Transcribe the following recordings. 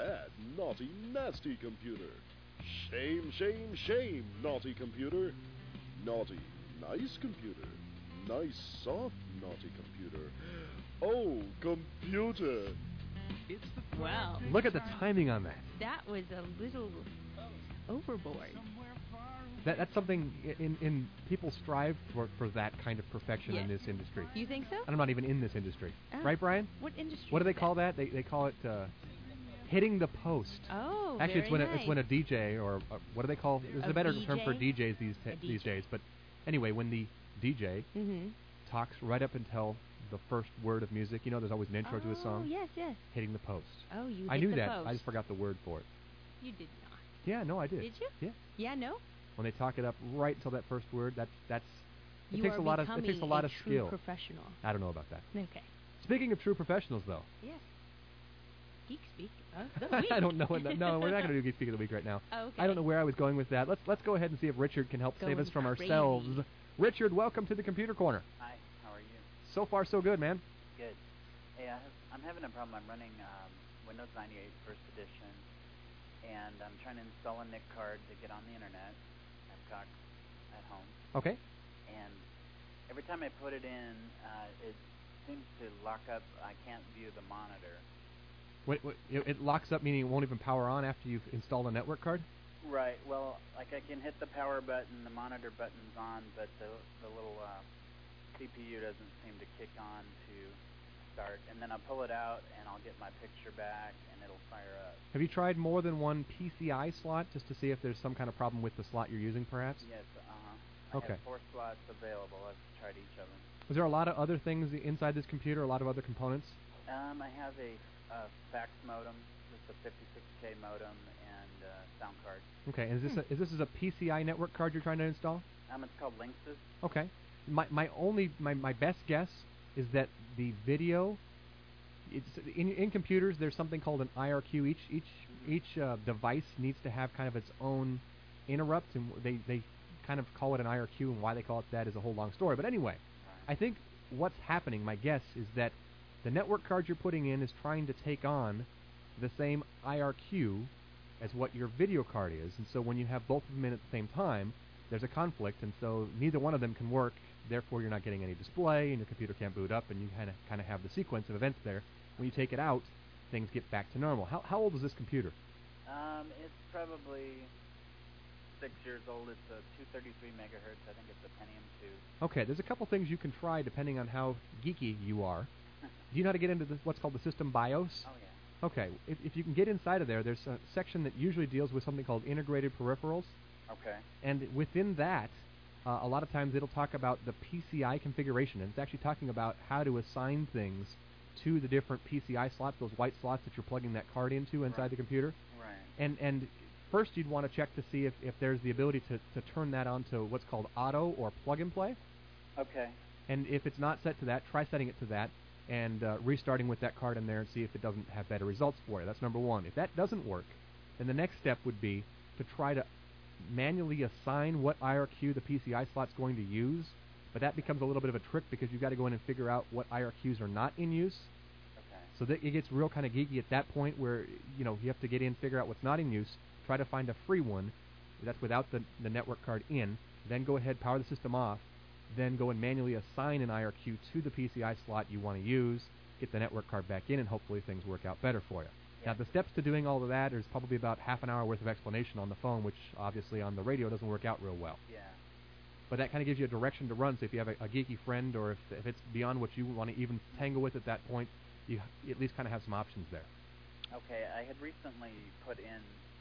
bad, naughty, nasty computer. Shame, shame, shame, naughty computer. Naughty, nice computer. Nice, soft, naughty computer. Oh, computer. Wow. Look at the timing on that. That was a little overboard. That's something in people strive for that kind of perfection in this industry. You think so? And I'm not even in this industry. Oh. Right, Brian? What industry? What do they is call that? They call it hitting the post. Oh, actually, very nice. it's when a DJ or what do they call? There's a better term for DJs these days. But anyway, when the DJ talks right up until the first word of music. You know, there's always an intro to a song. Oh, yes, yes. Hitting the post. Oh, you I hit knew the that. post. I just forgot the word for it. You did not. Yeah, no, I did. Did you? Yeah. Yeah, no? When they talk it up right until that first word, it You takes are a lot of becoming a skill. true professional. I don't know about that. Okay. Speaking of true professionals, though. Yes. Geek Speak of the week. I don't know. No, we're not going to do Geek Speak of the week right now. Oh, okay. I don't know where I was going with that. Let's go ahead and see if Richard can help save us from ourselves. Richard, welcome to the Computer Corner. Hi, how are you? So far, so good, man. Good. Hey, I'm having a problem. I'm running Windows 98 First Edition, and I'm trying to install a NIC card to get on the internet. I've got at home. Okay. And every time I put it in, it seems to lock up. I can't view the monitor. Wait, it locks up, meaning it won't even power on after you've installed a network card? Right. Well, like I can hit the power button, the monitor button's on, but the little CPU doesn't seem to kick on to start. And then I'll pull it out, and I'll get my picture back, and it'll fire up. Have you tried more than one PCI slot just to see if there's some kind of problem with the slot you're using, perhaps? Yes. I have 4 slots available. I've tried each of them. Is there a lot of other things inside this computer, a lot of other components? I have a fax modem, just a 56K modem, and sound card. Okay, and is this a PCI network card you're trying to install? It's called Linksys. Okay. My best guess is that the video, it's in computers there's something called an IRQ. Each device needs to have kind of its own interrupt, and they kind of call it an IRQ, and why they call it that is a whole long story. But anyway, I think what's happening, my guess, is that the network card you're putting in is trying to take on the same IRQ as what your video card is, and so when you have both of them in at the same time, there's a conflict, and so neither one of them can work. Therefore, you're not getting any display, and your computer can't boot up, and you kind of have the sequence of events there. When you take it out, things get back to normal. How old is this computer? It's probably 6 years old. It's a 233 megahertz. I think it's a Pentium 2. Okay, there's a couple things you can try depending on how geeky you are. Do you know how to get into what's called the system BIOS? Oh, yeah. Okay, if you can get inside of there, there's a section that usually deals with something called integrated peripherals. Okay. And within that, a lot of times it'll talk about the PCI configuration, and it's actually talking about how to assign things to the different PCI slots, those white slots that you're plugging that card into inside the computer. Right. And first you'd want to check to see if there's the ability to turn that on to what's called auto or plug and play. Okay. And if it's not set to that, try setting it to that and restarting with that card in there and see if it doesn't have better results for you. That's number one. If that doesn't work, then the next step would be to try to manually assign what IRQ the PCI slot's going to use, but that becomes a little bit of a trick because you've got to go in and figure out what IRQs are not in use. Okay. So that it gets real kind of geeky at that point where you have to get in, figure out what's not in use, try to find a free one that's without the network card in, then go ahead, power the system off, then go and manually assign an IRQ to the PCI slot you want to use, get the network card back in, and hopefully things work out better for you. Yeah. Now, the steps to doing all of that is probably about half an hour worth of explanation on the phone, which obviously on the radio doesn't work out real well. Yeah. But that kind of gives you a direction to run, so if you have a geeky friend or if it's beyond what you want to even tangle with at that point, you at least kind of have some options there. Okay, I had recently put in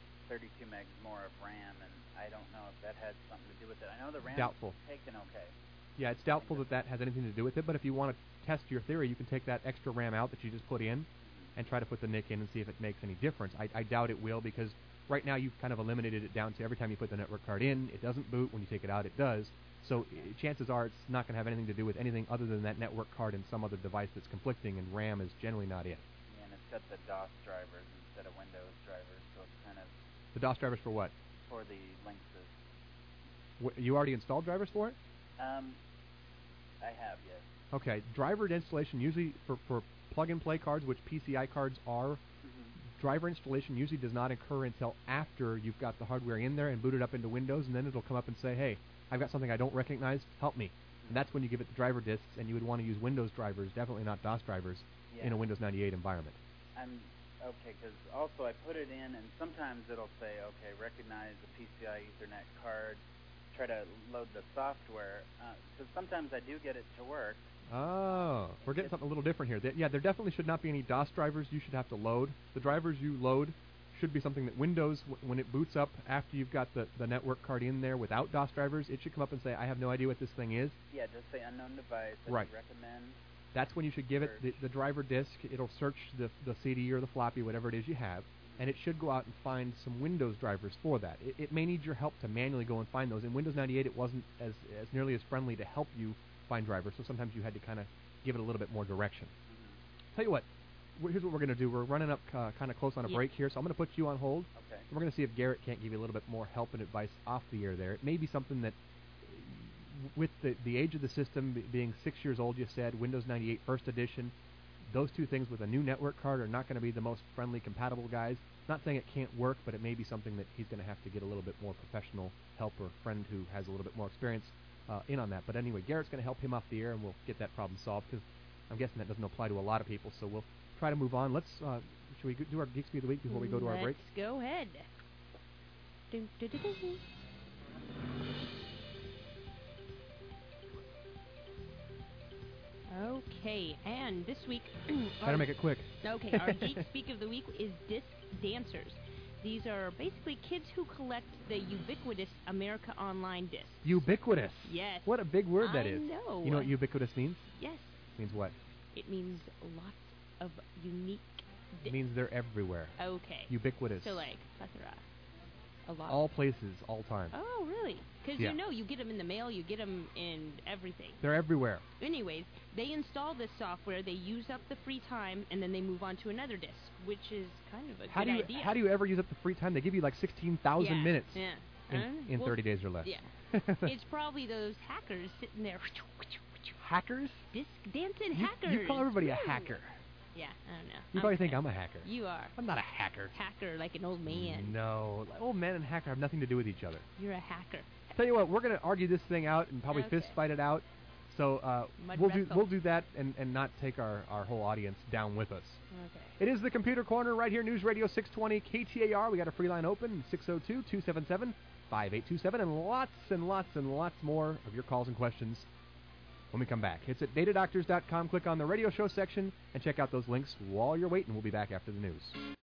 32 megs more of RAM, and I don't know if that had something to do with it. I know the RAM Doubtful. taken okay. Yeah, it's doubtful that has anything to do with it, but if you want to test your theory, you can take that extra RAM out that you just put in and try to put the NIC in and see if it makes any difference. I doubt it will, because right now you've kind of eliminated it down to every time you put the network card in, it doesn't boot. When you take it out, it does. So chances are it's not going to have anything to do with anything other than that network card and some other device that's conflicting, and RAM is generally not it. Yeah, and it's got the DOS drivers instead of Windows drivers, so it's kind of... The DOS drivers for what? For the Linksys. You already installed drivers for it? I have, yes. Okay, driver installation usually for plug-and-play cards, which PCI cards are, driver installation usually does not occur until after you've got the hardware in there and booted up into Windows, and then it'll come up and say, hey, I've got something I don't recognize, help me. And that's when you give it the driver disks, and you would want to use Windows drivers, definitely not DOS drivers, Yeah. in a Windows 98 environment. Okay, because also I put it in, and sometimes it'll say, okay, recognize the PCI Ethernet card, try to load the software, because sometimes I do get it to work. Oh, we're getting something a little different here. There definitely should not be any DOS drivers you should have to load. The drivers you load should be something that Windows, when it boots up after you've got the network card in there without DOS drivers, it should come up and say, I have no idea what this thing is. Yeah, just say unknown device, I Right. recommend. That's when you should give it the driver disk. It'll search the CD or the floppy, whatever it is you have, and it should go out and find some Windows drivers for that. It may need your help to manually go and find those. In Windows 98, it wasn't as nearly as friendly to help you find drivers, so sometimes you had to kind of give it a little bit more direction. Tell you what, here's what we're going to do. We're running up kind of close on a Yeah. break here, so I'm going to put you on hold. Okay. We're going to see if Garrett can't give you a little bit more help and advice off the air there. It may be something that, with the age of the system being 6 years old, you said, Windows 98 First Edition, those two things with a new network card are not going to be the most friendly, compatible guys. Not saying it can't work, but it may be something that he's going to have to get a little bit more professional help or friend who has a little bit more experience in on that. But anyway, Garrett's going to help him off the air, and we'll get that problem solved, because I'm guessing that doesn't apply to a lot of people. So we'll try to move on. Should we do our Geek Speed of the Week before we go to our break? Let's go ahead. Dun, dun, dun, dun. Okay, and this week... Try to make it quick. Okay, our Geek Speak of the Week is Disc Dancers. These are basically kids who collect the ubiquitous America Online discs. Ubiquitous. Yes. What a big word that I is. know. You know what ubiquitous means? Yes. Means what? It means lots of unique It means they're everywhere. Okay. Ubiquitous. So like plethora. A lot. All places, all time. Oh, really? Because Yeah. you know, you get them in the mail, you get them in everything. They're everywhere. Anyways, they install this software, they use up the free time, and then they move on to another disc, which is kind of a good idea. How do you ever use up the free time? They give you like 16,000 Yeah, minutes Yeah. in Well, 30 days or less. Yeah. It's probably those hackers sitting there. Hackers? Disc dancing You- hackers. You call everybody a Woo. hacker. Yeah, I don't know. You probably think I'm a hacker. You are. I'm not a hacker. Hacker like an old man. No. Old man and hacker have nothing to do with each other. You're a hacker. Tell you what, we're going to argue this thing out and probably Okay. fist fight it out. So Mud we'll wrestle. do that and not take our whole audience down with us. Okay. It is the Computer Corner right here, News Radio 620 KTAR. We got a free line open, 602-277-5827, and lots more of your calls and questions when we come back. It's at datadoctors.com. Click on the radio show section and check out those links while you're waiting. We'll be back after the news.